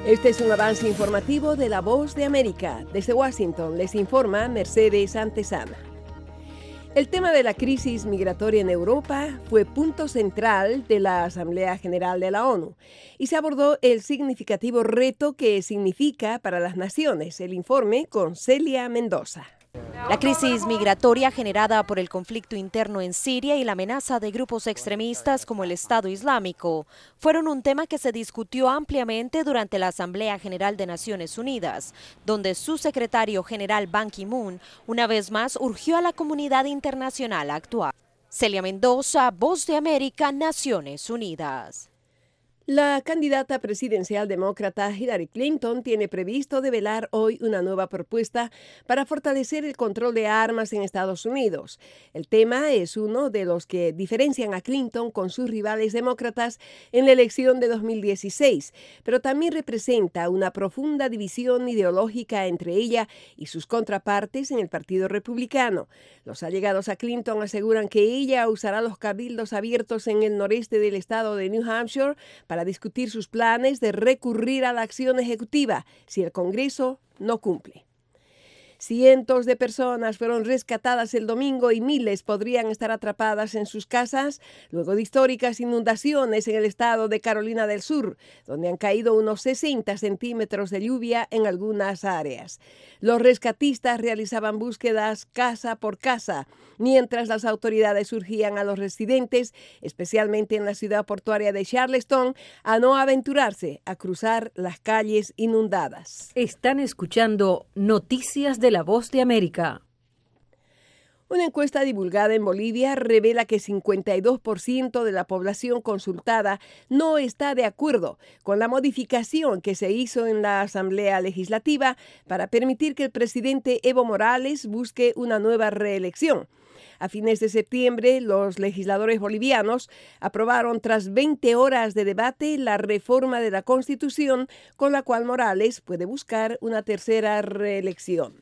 Este es un avance informativo de La Voz de América. Desde Washington les informa Mercedes Antezana. El tema de la crisis migratoria en Europa fue punto central de la Asamblea General de la ONU y se abordó el significativo reto que significa para las naciones. El informe con Celia Mendoza. La crisis migratoria generada por el conflicto interno en Siria y la amenaza de grupos extremistas como el Estado Islámico fueron un tema que se discutió ampliamente durante la Asamblea General de Naciones Unidas, donde su secretario general Ban Ki-moon una vez más urgió a la comunidad internacional a actuar. Celia Mendoza, Voz de América, Naciones Unidas. La candidata presidencial demócrata Hillary Clinton tiene previsto develar hoy una nueva propuesta para fortalecer el control de armas en Estados Unidos. El tema es uno de los que diferencian a Clinton con sus rivales demócratas en la elección de 2016, pero también representa una profunda división ideológica entre ella y sus contrapartes en el Partido Republicano. Los allegados a Clinton aseguran que ella usará los cabildos abiertos en el noreste del estado de New Hampshire para discutir sus planes de recurrir a la acción ejecutiva si el Congreso no cumple. Cientos de personas fueron rescatadas el domingo y miles podrían estar atrapadas en sus casas luego de históricas inundaciones en el estado de Carolina del Sur, donde han caído unos 60 centímetros de lluvia en algunas áreas. Los rescatistas realizaban búsquedas casa por casa, mientras las autoridades urgían a los residentes, especialmente en la ciudad portuaria de Charleston, a no aventurarse a cruzar las calles inundadas. Están escuchando Noticias de La Voz de América. Una encuesta divulgada en Bolivia revela que 52% de la población consultada no está de acuerdo con la modificación que se hizo en la Asamblea Legislativa para permitir que el presidente Evo Morales busque una nueva reelección. A fines de septiembre, los legisladores bolivianos aprobaron tras 20 horas de debate la reforma de la Constitución con la cual Morales puede buscar una tercera reelección.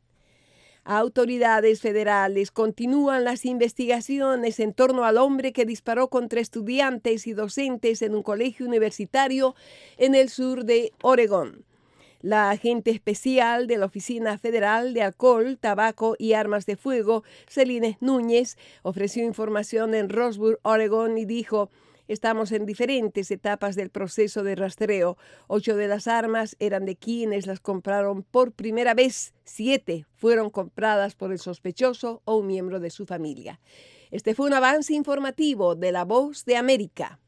Autoridades federales continúan las investigaciones en torno al hombre que disparó contra estudiantes y docentes en un colegio universitario en el sur de Oregón. La agente especial de la Oficina Federal de Alcohol, Tabaco y Armas de Fuego, Celines Núñez, ofreció información en Roseburg, Oregón, y dijo: estamos en diferentes etapas del proceso de rastreo. 8 de las armas eran de quienes las compraron por primera vez. 7 fueron compradas por el sospechoso o un miembro de su familia. Este fue un avance informativo de La Voz de América.